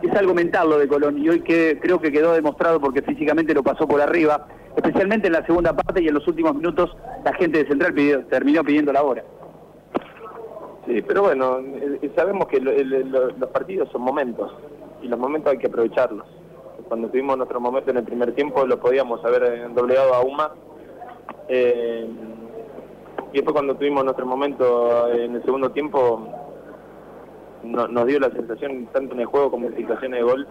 es algo mental lo de Colón, y hoy creo que quedó demostrado porque físicamente lo pasó por arriba, especialmente en la segunda parte y en los últimos minutos la gente de Central terminó pidiendo la hora. Sí, pero bueno, sabemos que los partidos son momentos, y los momentos hay que aprovecharlos. Cuando tuvimos nuestro momento en el primer tiempo lo podíamos haber doblegado aún más. Y después cuando tuvimos nuestro momento en el segundo tiempo, nos dio la sensación, tanto en el juego como en situaciones de gol,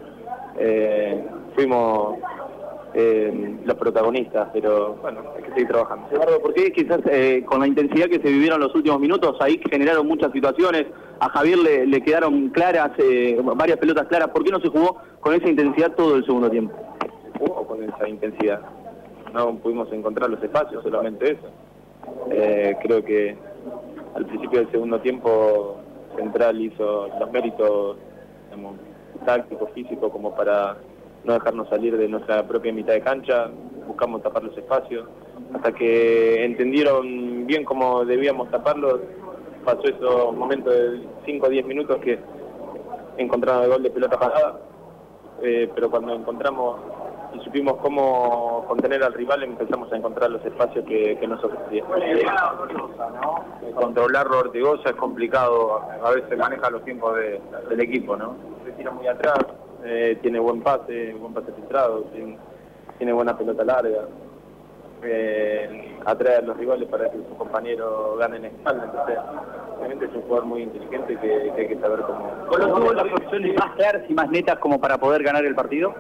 fuimos los protagonistas, pero bueno, hay que seguir trabajando. Eduardo, ¿por qué quizás con la intensidad que se vivieron los últimos minutos, ahí generaron muchas situaciones, a Javier le quedaron claras, varias pelotas claras, ¿por qué no se jugó con esa intensidad todo el segundo tiempo? Se jugó con esa intensidad, no pudimos encontrar los espacios, solamente eso. Creo que al principio del segundo tiempo Central hizo los méritos, digamos, tácticos, físicos, como para no dejarnos salir de nuestra propia mitad de cancha. Buscamos tapar los espacios, hasta que entendieron bien cómo debíamos taparlos. Pasó esos momentos de 5 o 10 minutos que encontraron el gol de pelota parada, pero cuando encontramos y supimos cómo contener al rival, empezamos a encontrar los espacios que nos ofrecían. Controlarlo Ortigosa es complicado, a veces maneja los tiempos del equipo, ¿no? Se tira muy atrás, tiene buen pase filtrado, tiene buena pelota larga, atrae a los rivales para que sus compañeros ganen espalda. Entonces, obviamente es un jugador muy inteligente que hay que saber cómo... ¿Colón tuvo las opciones más claras y más netas como para poder ganar el partido?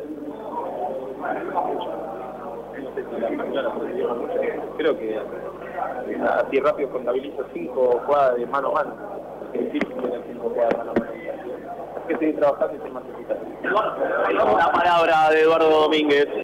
Creo que así rápido contabilizo 5 jugadas de mano a mano. Es difícil tener 5 jugadas de mano a mano. Hay que seguir trabajando y ser más eficaz. La palabra de Eduardo Domínguez.